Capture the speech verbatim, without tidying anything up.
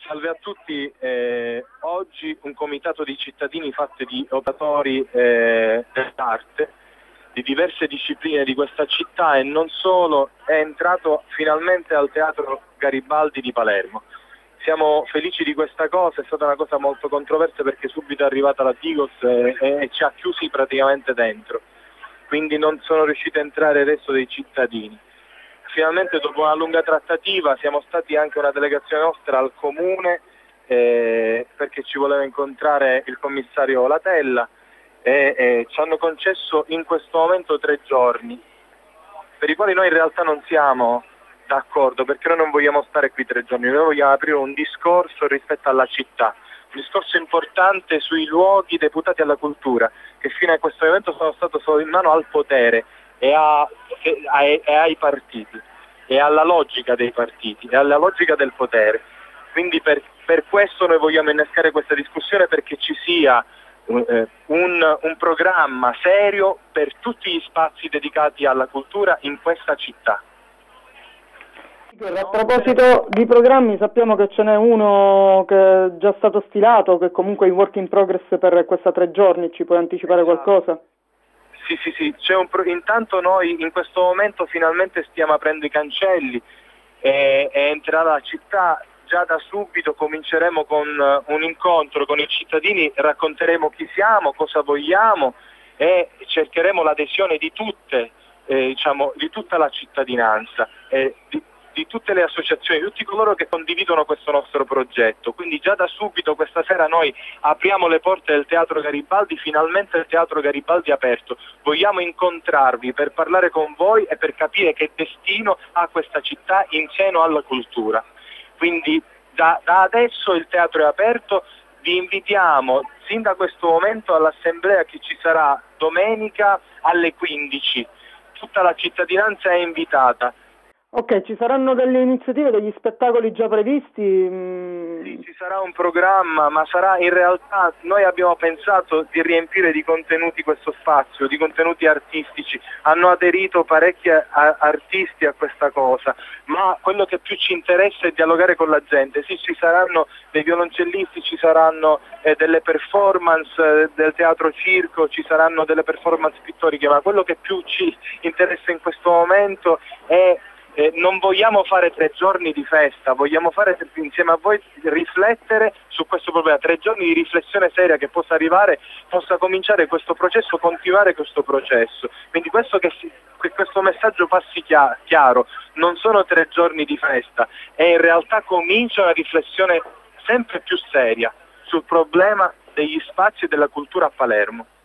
Salve a tutti, eh, oggi un comitato di cittadini fatto di operatori eh, dell'arte di diverse discipline di questa città e non solo è entrato finalmente al Teatro Garibaldi di Palermo. Siamo felici di questa cosa, è stata una cosa molto controversa perché subito è arrivata la Digos e, e, e ci ha chiusi praticamente dentro, quindi non sono riusciti a entrare il resto dei cittadini. Finalmente dopo una lunga trattativa siamo stati anche una delegazione nostra al comune eh, perché ci voleva incontrare il commissario Latella e eh, ci hanno concesso in questo momento tre giorni per i quali noi in realtà non siamo d'accordo, perché noi non vogliamo stare qui tre giorni, noi vogliamo aprire un discorso rispetto alla città, un discorso importante sui luoghi deputati alla cultura che fino a questo momento sono stati solo in mano al potere e, a, e, a, e ai partiti, e alla logica dei partiti, e alla logica del potere. Quindi per, per questo noi vogliamo innescare questa discussione, perché ci sia eh, un, un programma serio per tutti gli spazi dedicati alla cultura in questa città. A proposito di programmi, sappiamo che ce n'è uno che è già stato stilato, che comunque è in work in progress per questa tre giorni, ci puoi anticipare qualcosa? Sì, sì, sì, c'è un pro... intanto noi in questo momento finalmente stiamo aprendo i cancelli e, e entrerà la città. Già da subito cominceremo con uh, un incontro con i cittadini, racconteremo chi siamo, cosa vogliamo e cercheremo l'adesione di tutte, eh, diciamo, di tutta la cittadinanza, eh, di, di tutte le associazioni, di tutti coloro che condividono questo nostro progetto. Quindi già da subito questa sera noi apriamo le porte del Teatro Garibaldi, finalmente il Teatro Garibaldi è aperto. Vogliamo incontrarvi per parlare con voi e per capire che destino ha questa città in seno alla cultura. Quindi da, da adesso il teatro è aperto, vi invitiamo sin da questo momento all'assemblea che ci sarà domenica alle quindici, tutta la cittadinanza è invitata. Ok, ci saranno delle iniziative, degli spettacoli già previsti? Mm. Sì, ci sarà un programma, ma sarà in realtà, noi abbiamo pensato di riempire di contenuti questo spazio, di contenuti artistici, hanno aderito parecchi a- artisti a questa cosa, ma quello che più ci interessa è dialogare con la gente. Sì, ci saranno dei violoncellisti, ci saranno eh, delle performance eh, del teatro circo, ci saranno delle performance pittoriche, ma quello che più ci interessa in questo momento è Eh, non vogliamo fare tre giorni di festa, vogliamo fare insieme a voi riflettere su questo problema, tre giorni di riflessione seria che possa arrivare, possa cominciare questo processo, continuare questo processo. Quindi questo che, si, che questo messaggio passi chia- chiaro, non sono tre giorni di festa, e in realtà comincia una riflessione sempre più seria sul problema degli spazi e della cultura a Palermo.